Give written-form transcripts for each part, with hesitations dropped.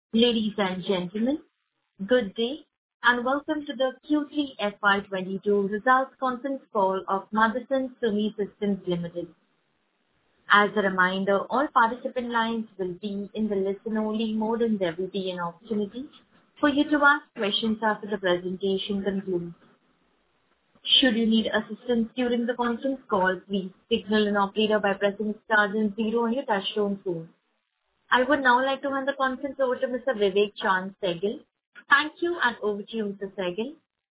Ladies and gentlemen, good day, and welcome to the Q3 FY22 results conference call of Motherson Sumi Systems Limited. As a reminder, all participant lines will be in the listen-only mode, and there will be an opportunity for you to ask questions after the presentation concludes. Should you need assistance during the conference call, please signal an operator by pressing star then zero on your touchtone phone. I would now like to hand the conference over to Mr. Vivek Chaand Sehgal. Thank you, and over to you, Mr. Sehgal.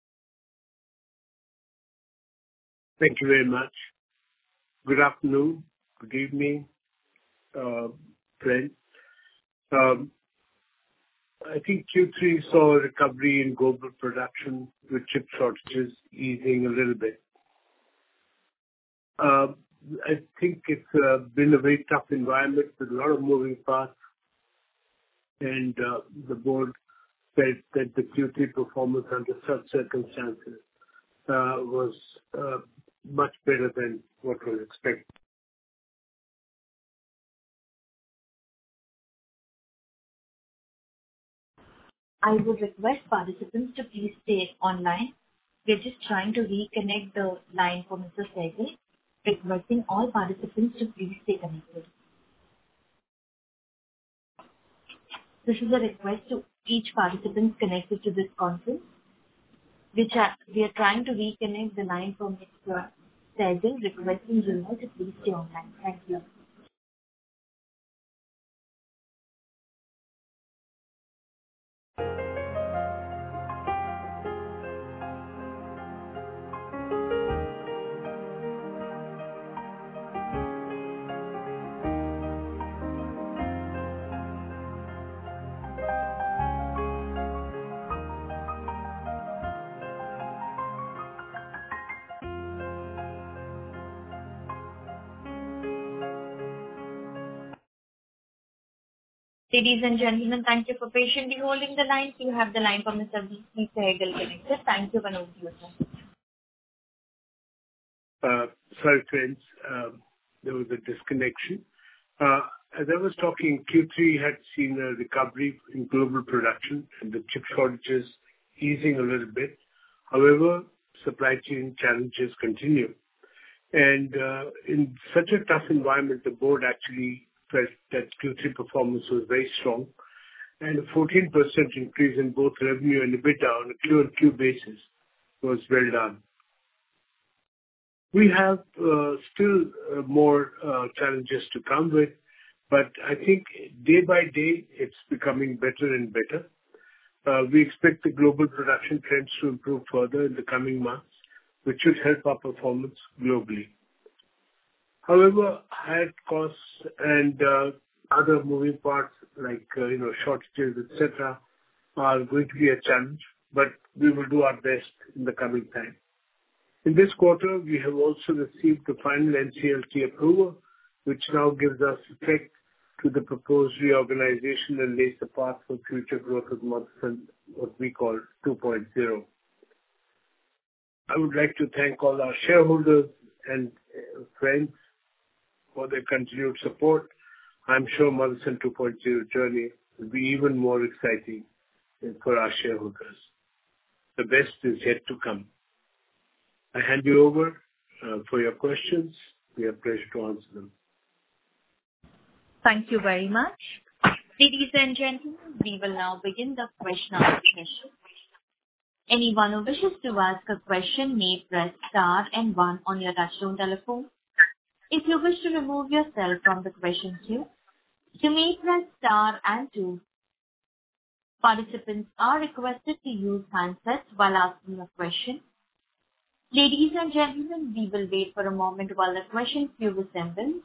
Thank you very much. Good afternoon, good evening, friends. I think Q3 saw a recovery in global production with chip shortages easing a little bit. I think it's been a very tough environment with a lot of moving parts, and the board felt that the Q3 performance under such circumstances was much better than what was expected. I would request participants to please stay online. We're just trying to reconnect the line for Mr. Sehgal, requesting all participants to please stay connected. This is a request to each participant connected to this conference. We are trying to reconnect the line for Mr. Sehgal, requesting you all to please stay online. Thank you. Ladies and gentlemen, thank you for patiently holding the line. You have the line for Mr. V. Sehgal connected. Thank you, and over to you, sir. Sorry, friends, there was a disconnection. As I was talking, Q3 had seen a recovery in global production and the chip shortages easing a little bit. However, supply chain challenges continue. And in such a tough environment, the board actually felt that Q3 performance was very strong, and a 14% increase in both revenue and EBITDA on a Q-on-Q basis was well done. We have still more challenges to come with, but I think day by day it's becoming better and better. We expect the global production trends to improve further in the coming months, which should help our performance globally. However, higher costs and other moving parts like shortages, etc., are going to be a challenge, but we will do our best in the coming time. In this quarter, we have also received the final NCLT approval, which now gives us effect to the proposed reorganization and lays the path for future growth of Motherson, what we call 2.0. I would like to thank all our shareholders and friends for their continued support. I'm sure Motherson 2.0 journey will be even more exciting for our shareholders. The best is yet to come. I hand you over for your questions. We have pleasure to answer them. Thank you very much. Ladies and gentlemen, we will now begin the question and answer session. Anyone who wishes to ask a question may press star and one on your touchtone telephone. If you wish to remove yourself from the question queue, you may press star and two. Participants are requested to use handsets while asking a question. Ladies and gentlemen, we will wait for a moment while the question queue assembles.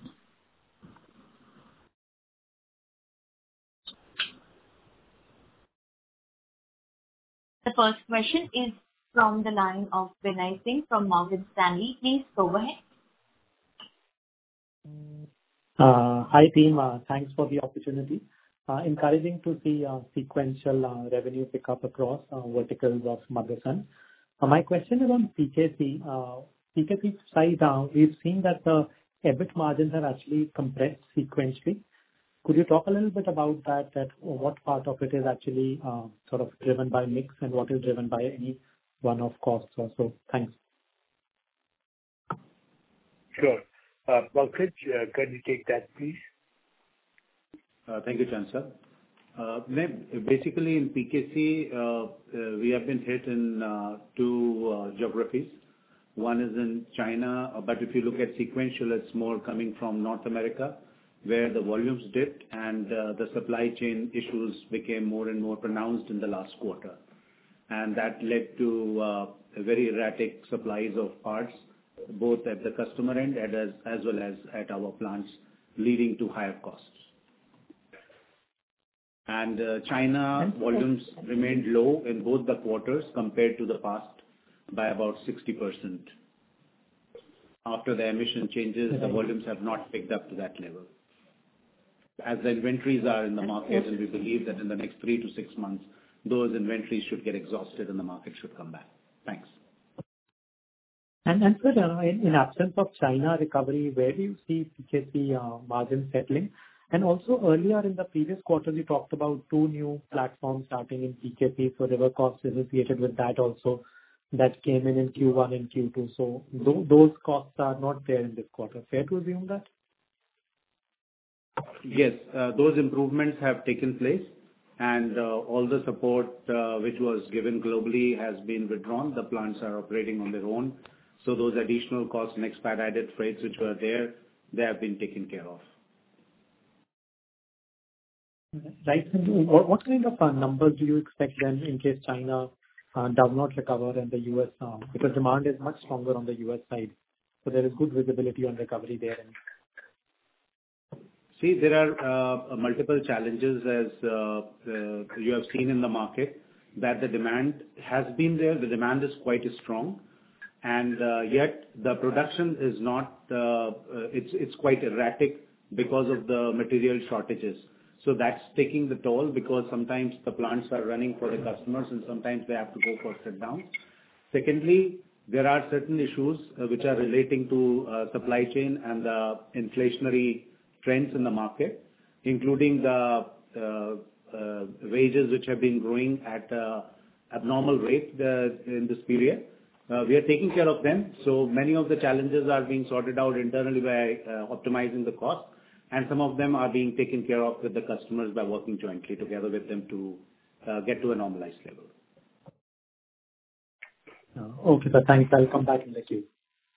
The first question is from the line of Binay Singh from Morgan Stanley. Please go ahead. Hi, team. Thanks for the opportunity. Encouraging to see sequential revenue pick up across verticals of Motherson. My question is on PKC. PKC side, we've seen that the EBIT margins have actually compressed sequentially. Could you talk a little bit about that what part of it is actually sort of driven by mix and what is driven by any one-off costs also? Thanks. Sure. Pankaj, can you take that, please? Thank you, Chansha. Basically, in PKC, we have been hit in two geographies. One is in China, but if you look at sequential, it's more coming from North America, where the volumes dipped and the supply chain issues became more and more pronounced in the last quarter. And that led to very erratic supplies of parts, both at the customer end as well as at our plants, leading to higher costs. And China volumes remained low in both the quarters compared to the past by about 60%. After the emission changes, the volumes have not picked up to that level. As the inventories are in the market, and we believe that in the next 3 to 6 months, those inventories should get exhausted and the market should come back. Thanks. And sir, in absence of China recovery, where do you see PKC margin settling? And also earlier in the previous quarter, we talked about 2 new platforms starting in PKC, so there were costs associated with that also that came in Q1 and Q2. So those costs are not there in this quarter. Fair to assume that? Yes, those improvements have taken place, and all the support which was given globally has been withdrawn. The plants are operating on their own. So those additional costs and expedited freights which were there, they have been taken care of. Right. What kind of numbers do you expect then in case China does not recover and the US, because demand is much stronger on the US side, so there is good visibility on recovery there? See, there are multiple challenges as you have seen in the market, that the demand has been there. The demand is quite strong, and yet the production is not. It's quite erratic because of the material shortages. So that's taking the toll, because sometimes the plants are running for the customers and sometimes they have to go for shutdown. Secondly, there are certain issues which are relating to supply chain and the inflationary trends in the market, including the wages which have been growing at abnormal rate in this period. We are taking care of them. So many of the challenges are being sorted out internally by optimizing the cost, and some of them are being taken care of with the customers by working jointly together with them to get to a normalized level. Okay, sir. Thanks. I'll come back in the queue.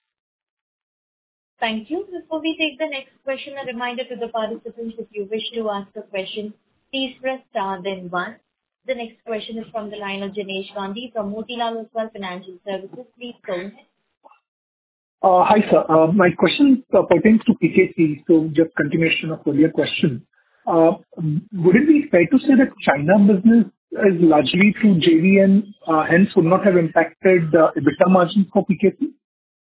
Thank you. Before we take the next question, a reminder to the participants, if you wish to ask a question, please press star then 1. The next question is from the line of Jinesh Gandhi from Motilal Oswal Financial Services. Please go ahead. Hi, sir. My question pertains to PKC, so just continuation of earlier question. Would it be fair to say that China business is largely through JV and hence would not have impacted EBITDA margin for PKC?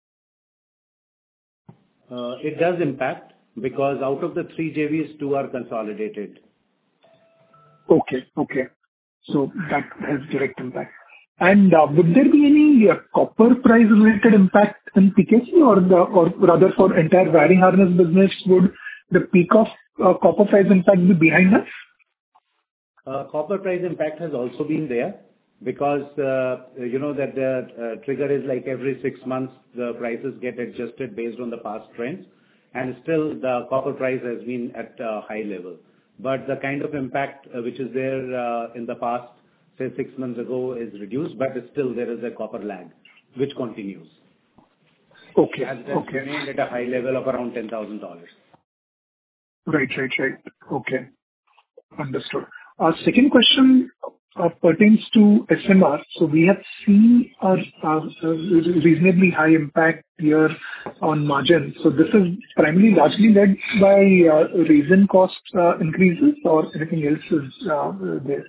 It does impact, because out of the 3 JVs, 2 are consolidated. Okay. So that has direct impact. And would there be any copper price related impact in PKC, or rather for entire wiring harness business, would the peak of copper price impact be behind us? Copper price impact has also been there, because you know that the trigger is like every 6 months the prices get adjusted based on the past trends, and still the copper price has been at a high level. But the kind of impact which is there in the past, say 6 months ago, is reduced, but still there is a copper lag which continues. Okay. And that's remained at a high level of around $10,000. Right. Okay. Understood. Second question pertains to SMR. So we have seen a reasonably high impact here on margin. So this is primarily largely led by resin cost increases, or anything else is there?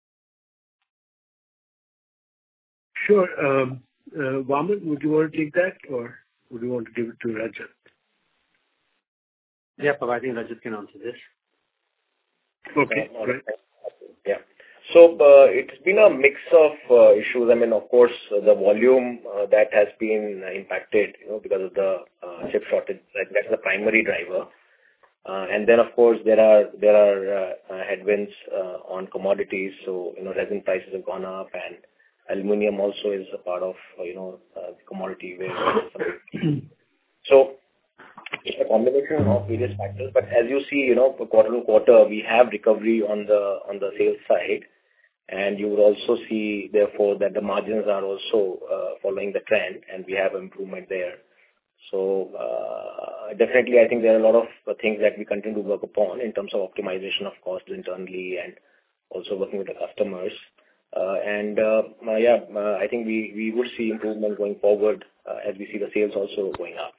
Sure. Vaman, would you want to take that, or would you want to give it to Rajat? Yeah, I think Rajat can answer this. Okay, great. Yeah. So it's been a mix of issues. I mean, of course, the volume that has been impacted, because of the chip shortage. That's the primary driver. And then, of course, there are headwinds on commodities. So, resin prices have gone up, and aluminum also is a part of, the commodity where. So it's a combination of various factors. But as you see, quarter to quarter, we have recovery on the sales side. And you would also see, therefore, that the margins are also following the trend, and we have improvement there. So definitely, I think there are a lot of things that we continue to work upon in terms of optimization of costs internally and also working with the customers. I think we would see improvement going forward as we see the sales also going up.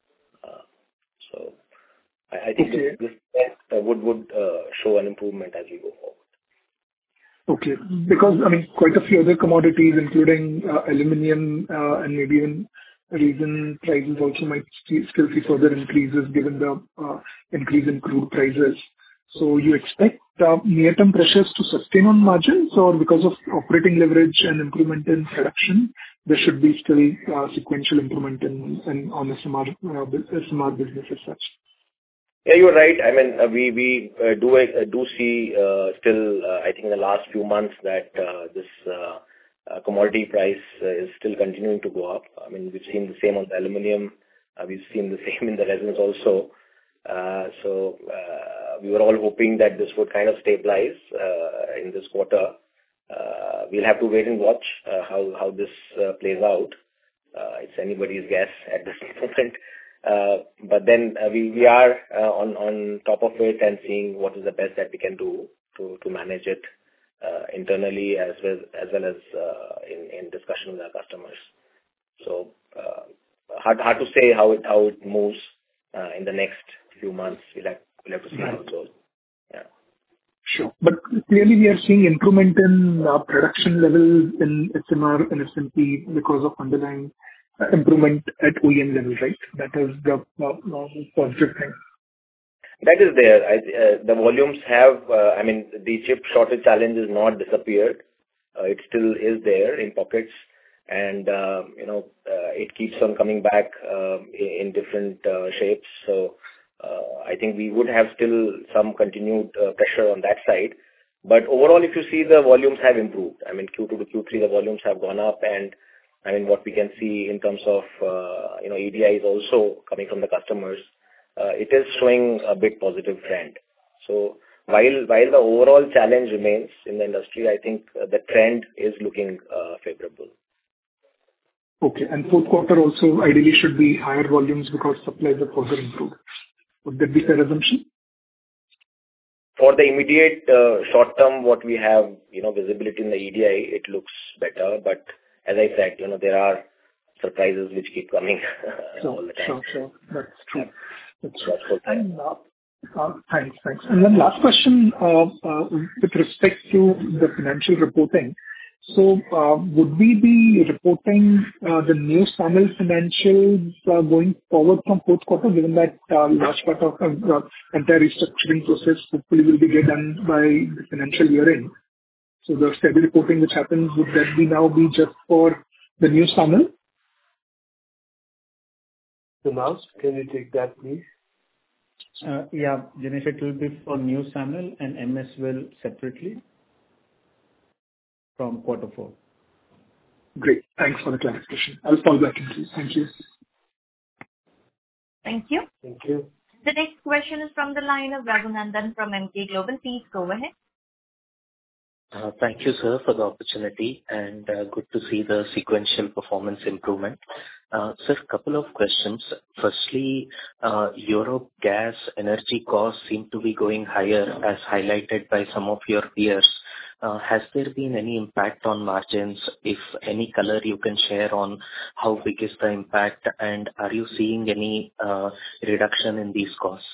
So I think this would show an improvement as we go forward. Okay. Because, quite a few other commodities, including aluminum and maybe even resin prices also might still see further increases given the increase in crude prices. So you expect near-term pressures to sustain on margins, or because of operating leverage and improvement in production, there should be still sequential improvement on SMR business as such? Yeah, you're right. We do see still, I think in the last few months that this commodity price is still continuing to go up. We've seen the same on the aluminum. We've seen the same in the resins also. So we were all hoping that this would kind of stabilize in this quarter. We'll have to wait and watch how this plays out. It's anybody's guess at this moment. But then we are on top of it and seeing what is the best that we can do to manage it internally as well as in discussion with our customers. So hard to say how it moves in the next few months. We'll have to see how it goes. Yeah. Sure. But clearly we are seeing improvement in production levels in SMR and SMP because of underlying improvement at OEM level, right? That is the positive thing. That is there. The volumes have, the chip shortage challenge is not disappeared. It still is there in pockets, and it keeps on coming back in different shapes. So I think we would have still some continued pressure on that side. But overall, if you see, the volumes have improved. Q2 to Q3, the volumes have gone up, and what we can see in terms of EDI is also coming from the customers. It is showing a bit positive trend. So while the overall challenge remains in the industry, I think the trend is looking favorable. Okay. And fourth quarter also ideally should be higher volumes because supplies are further improved. Would that be fair assumption? For the immediate short term, what we have, visibility in the EDI, it looks better. But as I said, there are surprises which keep coming all the time. Sure. That's true. And thanks. And then last question with respect to the financial reporting. So would we be reporting the new SAMIL financials going forward from fourth quarter, given that large part of the entire restructuring process hopefully will be done by the financial year end? So the steady reporting which happens, would that now be just for the new SAMIL? Kunal, can you take that, please? Yeah, Jinesh, it will be for new SAMIL and MS will separately from quarter 4. Great. Thanks for the clarification. I'll fall back into you. Thank you. Thank you. Thank you. The next question is from the line of Raghunandan from Emkay Global. Please go ahead. Thank you, sir, for the opportunity, and good to see the sequential performance improvement. Sir, couple of questions. Firstly, Europe gas energy costs seem to be going higher, as highlighted by some of your peers. Has there been any impact on margins? If any color you can share on how big is the impact, and are you seeing any reduction in these costs?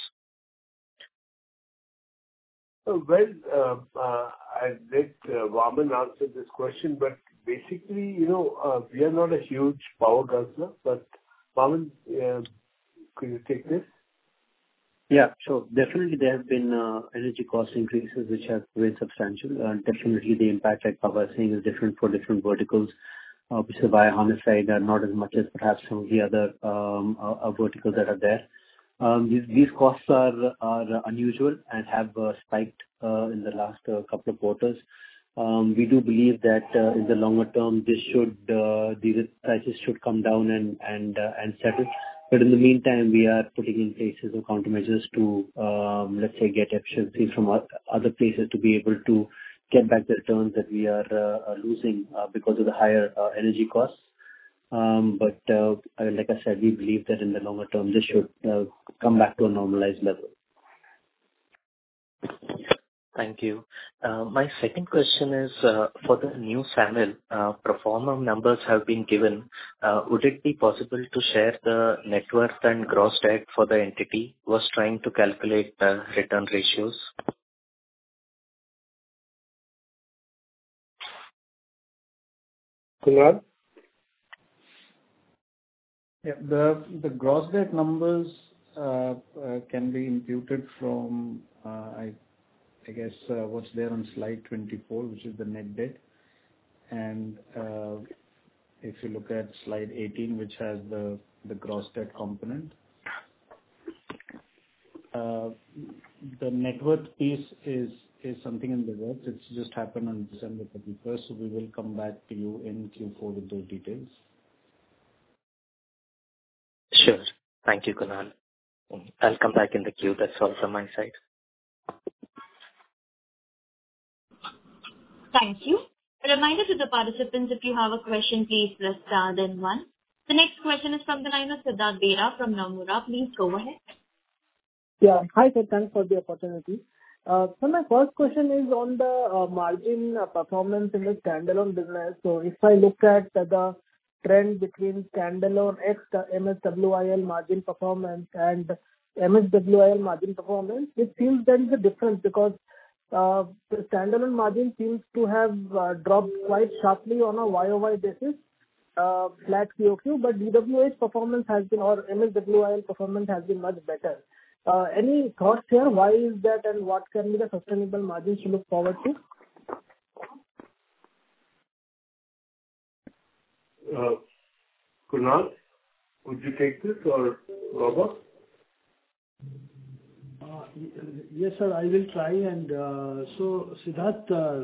Well, I let Vaaman answer this question, but basically, we are not a huge power guzzler, but Vaaman, could you take this? Yeah, sure. Definitely there have been energy cost increases which have been substantial. Definitely the impact, like Papa was saying, is different for different verticals. Which is why harness side are not as much as perhaps some of the other verticals that are there. These costs are unusual and have spiked in the last couple of quarters. We do believe that in the longer term, these prices should come down and settle. But in the meantime, we are putting in places of countermeasures to, let's say, get efficiency from other places to be able to get back the returns that we are losing because of the higher energy costs. But like I said, we believe that in the longer term, this should come back to a normalized level. Thank you. My second question is for the new SAMIL, pro forma numbers have been given. Would it be possible to share the net worth and gross debt for the entity? Was trying to calculate return ratios. Kunal? Yeah, the gross debt numbers can be imputed from I guess what's there on slide 24, which is the net debt, and if you look at slide 18, which has the gross debt component, the net worth piece is something in the works. It's just happened on December 31st, so we will come back to you in Q4 with those details. Sure. Thank you, Kunal. I'll come back in the queue. That's all from my side. Thank you. A reminder to the participants, if you have a question, please press star then one. The next question is from the line of Siddharth Bera from Nomura. Please go ahead. Yeah. Hi, sir. Thanks for the opportunity. So my first question is on the margin performance in the standalone business. So if I look at the trend between standalone ex MSWIL margin performance and MSWIL margin performance, it seems there is a difference because the standalone margin seems to have dropped quite sharply on a YOY basis, flat QOQ, but DWH performance has been, or MSWIL performance has been much better. Any thoughts here? Why is that, and what can be the sustainable margins to look forward to? Kunal, would you take this, or Baba? Yes, sir, I will try. And so, Siddharth,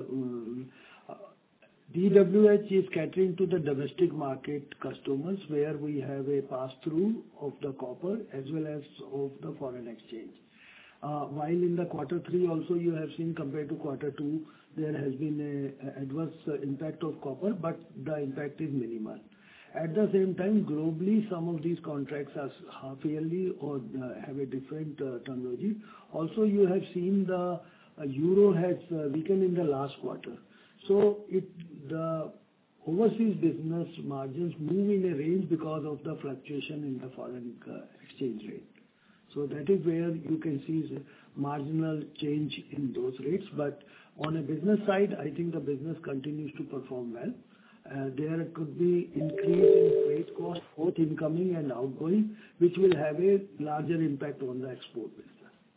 DWH is catering to the domestic market customers where we have a pass-through of the copper as well as of the foreign exchange. While in the quarter 3 also you have seen compared to quarter 2, there has been a adverse impact of copper, but the impact is minimal. At the same time, globally, some of these contracts are half yearly or have a different terminology. Also, you have seen the euro has weakened in the last quarter. So the overseas business margins move in a range because of the fluctuation in the foreign exchange rate. So that is where you can see marginal change in those rates. But on a business side, I think the business continues to perform well. There could be increase in freight cost, both incoming and outgoing, which will have a larger impact on the export business.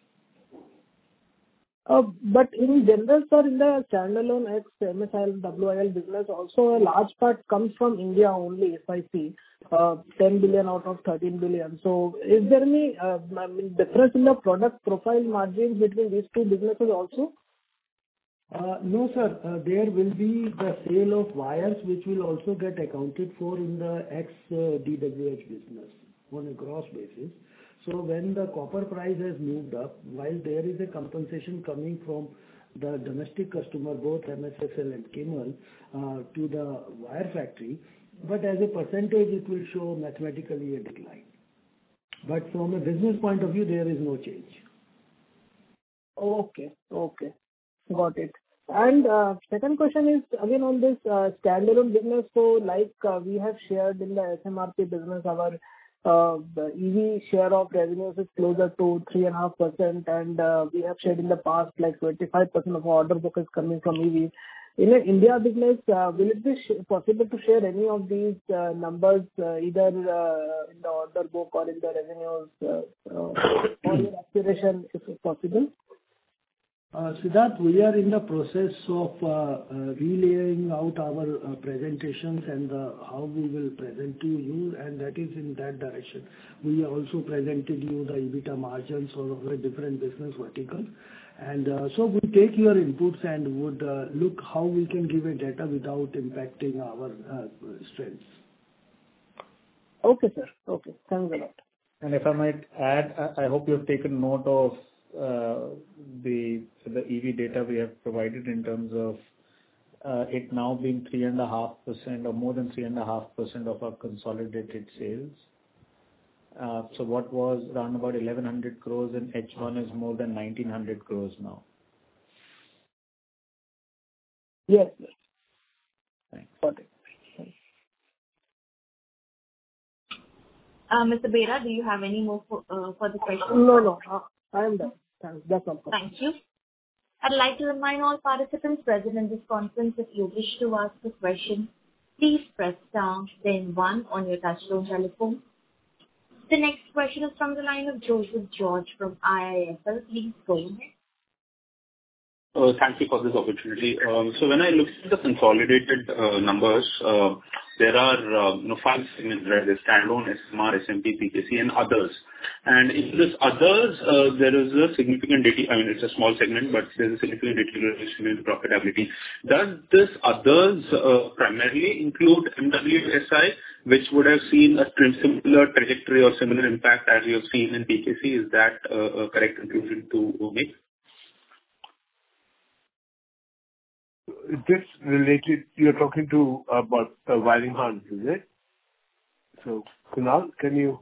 But in general, sir, in the standalone ex MSWIL business, also a large part comes from India only, if I see, 10 billion out of 13 billion. So is there any difference in the product profile margins between these two businesses also? No, sir. There will be the sale of wires, which will also get accounted for in the ex-DWH business on a gross basis. So when the copper price has moved up, while there is a compensation coming from the domestic customer, both MSSL and Kimal, to the wire factory, but as a percentage, it will show mathematically a decline. But from a business point of view, there is no change. Okay. Got it. And second question is again on this standalone business. So like we have shared in the SMRP business, our the EV share of revenues is closer to 3.5%, and we have shared in the past like 25% of our order book is coming from EV. In an India business, will it be possible to share any of these numbers either in the order book or in the revenues or your aspiration, if it's possible? Siddharth, we are in the process of relaying out our presentations and how we will present to you, and that is in that direction. We also presented you the EBITDA margins of the different business verticals. So we take your inputs and would look how we can give a data without impacting our strengths. Okay, sir. Okay. Thanks a lot. And if I might add, I hope you've taken note of the EV data we have provided in terms of it now being 3.5% or more than 3.5% of our consolidated sales. So what was around about 1,100 crores in H1 is more than 1,900 crores now. Yes. Thanks. Got it. Mr. Bera, do you have any more further questions? No. I am done. Thanks. That's all. Thank you. I'd like to remind all participants present in this conference, if you wish to ask a question, please press star then 1 on your touchtone telephone. The next question is from the line of Joseph George from IIFL. Please go ahead. Thank you for this opportunity. So when I look at the consolidated numbers, there are 5 segments, right? There's standalone, SMR, SMP, PKC, and others. And in this others, there is a significant it's a small segment, but there's a significant deterioration in profitability. Does this others primarily include MWSI, which would have seen a similar trajectory or similar impact as you have seen in PKC? Is that a correct conclusion to make? This related, you're talking to about wiring harness, is it? So, Kunal, can you?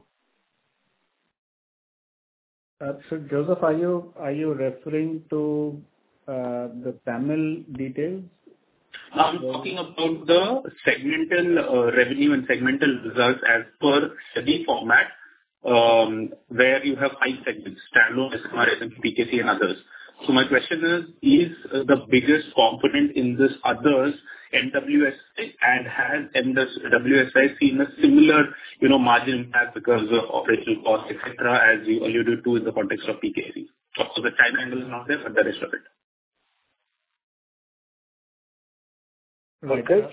So, Joseph, are you referring to the Tamil details? I'm talking about the segmental revenue and segmental results as per SEBI format, where you have 5 segments: standalone, SMR, SMP, PKC, and others. So my question is the biggest component in this others MWSI, and has MWSI seen a similar, margin impact because of operational costs, etc., as you alluded to in the context of PKC? Of course, the China angle is not there, but the rest of it. Okay.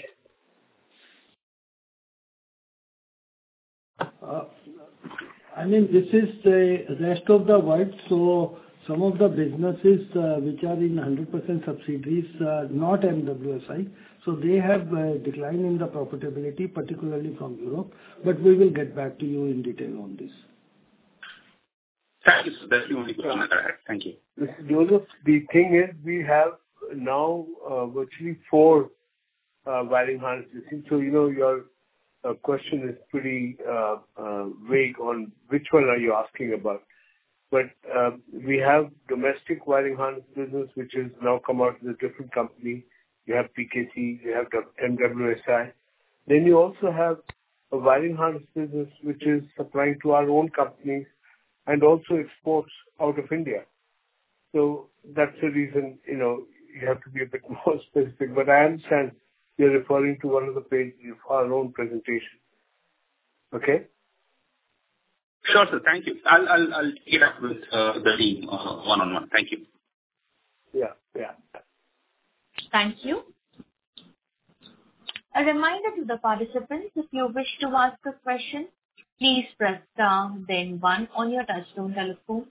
This is the rest of the world, so some of the businesses which are in 100% subsidiaries, not MWSI, so they have declined in the profitability, particularly from Europe, but we will get back to you in detail on this. Thank you, sir. That's the only question that I had. Thank you. Joseph, the thing is, we have now virtually 4 wiring harnesses. So, your question is pretty vague on which one are you asking about. But we have domestic wiring harness business, which has now come out as a different company. You have PKC, you have MWSI. Then you also have a wiring harness business, which is supplying to our own companies and also exports out of India. So that's the reason, you have to be a bit more specific. But I understand you're referring to one of the pages of our own presentation. Okay? Sure, sir. Thank you. I'll take it up with the team one-on-one. Thank you. Yeah. Thank you. A reminder to the participants, if you wish to ask a question, please press star then 1 on your touchtone telephone.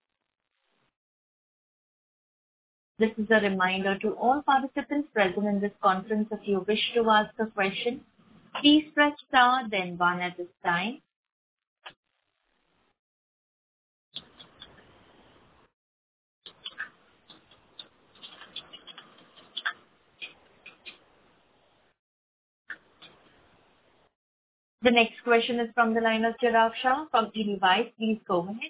This is a reminder to all participants present in this conference, if you wish to ask a question, please press star then 1 at this time. The next question is from the line of Chirag Shah from Edelweiss. Please go ahead.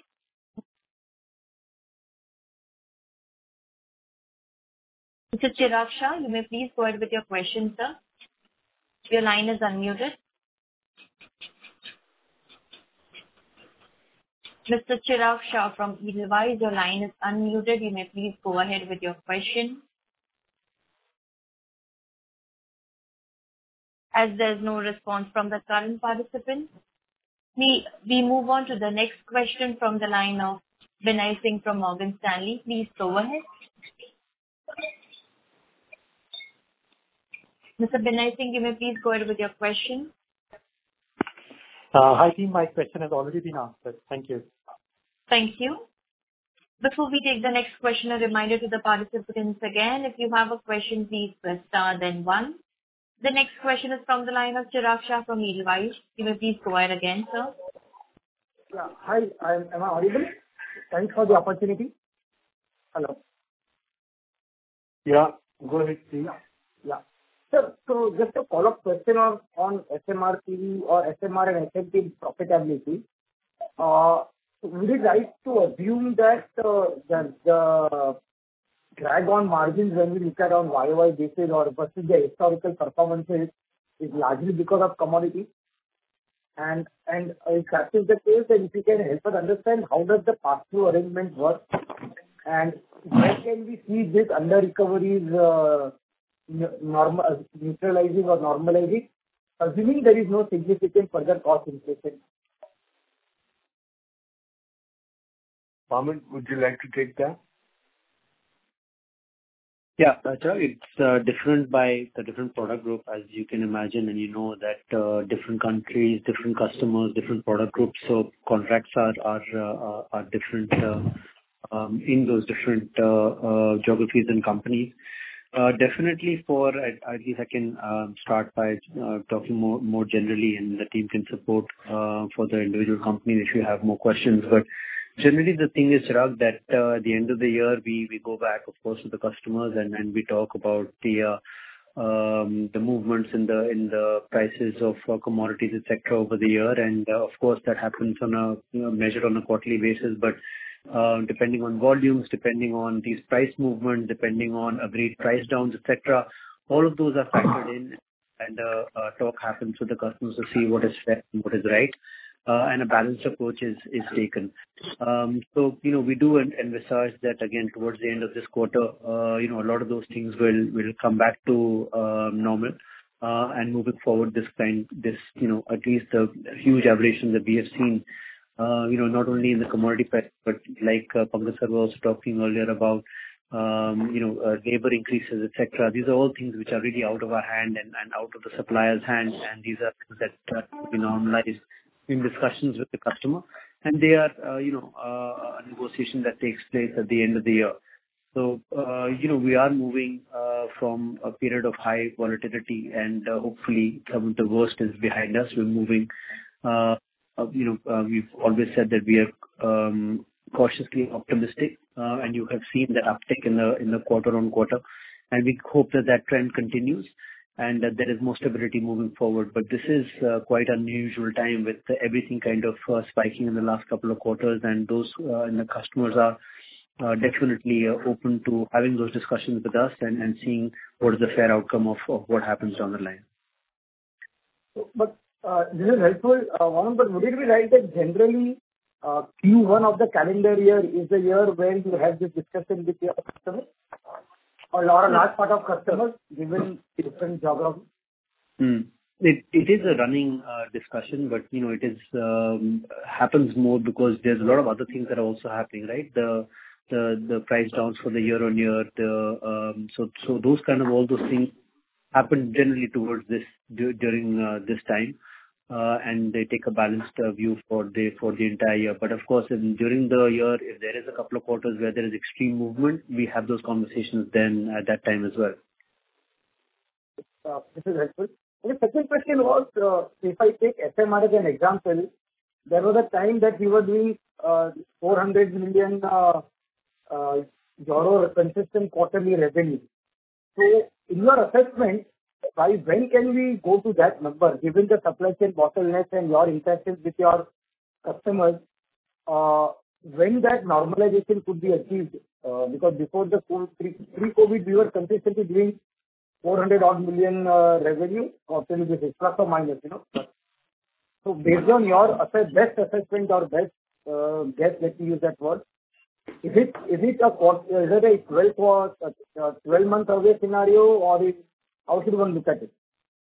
Mr. Chirag Shah, you may please go ahead with your question, sir. Your line is unmuted. Mr. Chirag Shah from Edelweiss, your line is unmuted. You may please go ahead with your question. As there's no response from the current participant, we move on to the next question from the line of Binay Singh from Morgan Stanley. Please go ahead. Mr. Binay Singh, you may please go ahead with your question. Hi, team. My question has already been answered. Thank you. Thank you. Before we take the next question, a reminder to the participants again, if you have a question, please press star then one. The next question is from the line of Chirag Shah from Edelweiss. You may please go ahead again, sir. Yeah. Hi, am I audible? Thanks for the opportunity. Hello. Yeah, go ahead, please. Yeah. Sir, so just a follow-up question on SMR PV or SMR and SMP profitability. Would it right to assume that the drag on margins when we look at on YOY basis or versus the historical performances is largely because of commodity? And if that is the case, then if you can help us understand how does the pass-through arrangement work, and where can we see this under recoveries neutralizing or normalizing, assuming there is no significant further cost inflation? Vaaman, would you like to take that? Yeah, Chirag, it's different by the different product group, as you can imagine, and you know that different countries, different customers, different product groups, so contracts are different in those different geographies and companies. Definitely at least I can start by talking more generally, and the team can support for the individual companies if you have more questions. But generally, the thing is, Chirag, that at the end of the year, we go back, of course, to the customers and we talk about the movements in the prices of commodities, etc., over the year. And of course, that happens on a measured on a quarterly basis. But depending on volumes, depending on these price movements, depending on agreed price downs, etc., all of those are factored in, and talk happens with the customers to see what is fair and what is right. And a balanced approach is taken. So, we do envisage that again towards the end of this quarter, a lot of those things will come back to normal. And moving forward, at least the huge aberration that we have seen, not only in the commodity price, but like Pankaj sir was also talking earlier about, labor increases, etc. These are all things which are really out of our hand and out of the supplier's hand, and these are things that we normalize in discussions with the customer, and they are, a negotiation that takes place at the end of the year. So, we are moving from a period of high volatility, and hopefully some of the worst is behind us. We're moving, we've always said that we are cautiously optimistic, and you have seen that uptick in the quarter-on-quarter, and we hope that trend continues, and that there is more stability moving forward. But this is quite unusual time with everything kind of spiking in the last couple of quarters, and those and the customers are definitely open to having those discussions with us and seeing what is the fair outcome of what happens down the line. But this is helpful, Vaaman, but would it be right that generally Q1 of the calendar year is the year where you have this discussion with your customers? Or a large part of customers, given different geographies? It is a running discussion, but it is happens more because there's a lot of other things that are also happening, right? The price downs for the year-on-year, so those kind of all those things happen generally towards this during this time, and they take a balanced view for the entire year. But of course, during the year, if there is a couple of quarters where there is extreme movement, we have those conversations then at that time as well. This is helpful. And the second question was, if I take SMR as an example, there was a time that we were doing 400 million euro consistent quarterly revenue. So, in your assessment, by when can we go to that number, given the supply chain bottlenecks and your interactions with your customers, when that normalization could be achieved? Because before the pre-COVID, we were consistently doing 400 odd million revenue quarterly basis, plus or minus, So, based on your best assessment or best guess, let me use that word, is it a 12-month away scenario, or how should one look at it?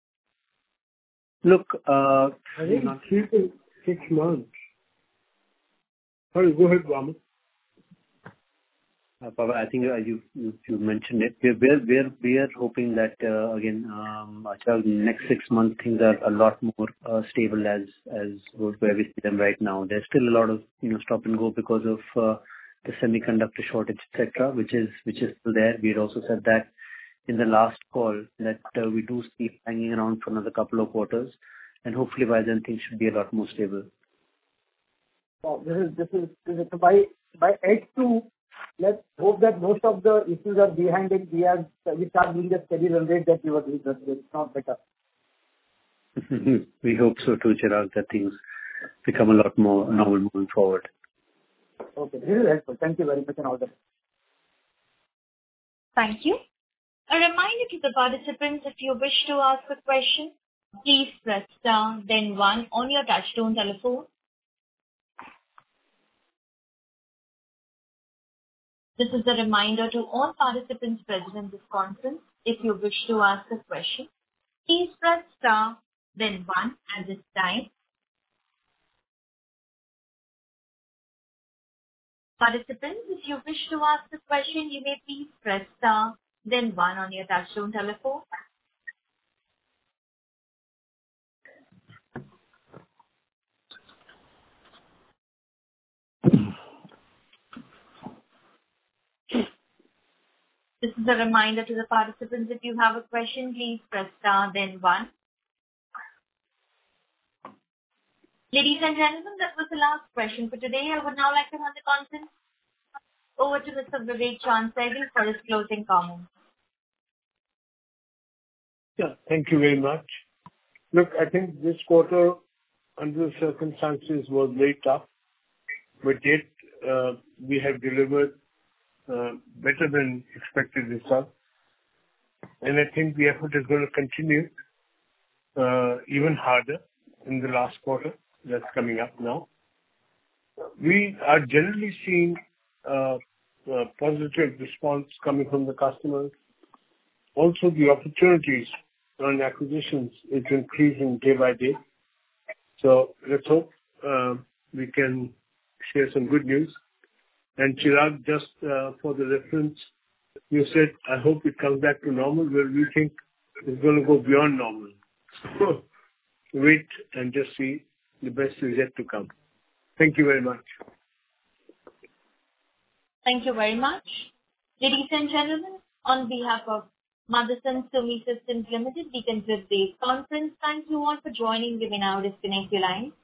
Look, I think 3 to 6 months. Sorry, go ahead, Vaaman. Pawan, I think you mentioned it. We are hoping that again, Chirag, next 6 months things are a lot more stable as where we see them right now. There's still a lot of stop and go because of the semiconductor shortage, etc., which is still there. We had also said that in the last call that we do see hanging around for another couple of quarters, and hopefully by then things should be a lot more stable. So this is by H2. Let's hope that most of the issues are behind it. We start doing the steady run rate that we were doing. It's not better. We hope so too, Chirag, that things become a lot more normal moving forward. Okay, this is helpful. Thank you very much and all that. Thank you. A reminder to the participants, if you wish to ask a question, please press star then 1 on your touchtone telephone. This is a reminder to all participants present in this conference. If you wish to ask a question, please press star then 1 at this time. Participants, if you wish to ask a question, you may please press star then 1 on your touchtone telephone. This is a reminder to the participants, if you have a question, please press star then 1. Ladies and gentlemen, that was the last question for today. I would now like to hand the conference over to Mr. Vivek Chaand Sehgal for his closing comments. Yeah, thank you very much. Look, I think this quarter, under the circumstances, was very tough, but yet we have delivered better than expected results. And I think the effort is going to continue even harder in the last quarter that's coming up now. We are generally seeing positive response coming from the customers. Also, the opportunities on acquisitions is increasing day by day. So let's hope we can share some good news. And Chirag, just for the reference, you said, I hope it comes back to normal, where we think it's going to go beyond normal. So wait and just see. The best is yet to come. Thank you very much. Thank you very much. Ladies and gentlemen, on behalf of Motherson Sumi Systems Limited, we conclude today's conference. Thank you all for joining. You may now disconnect your line.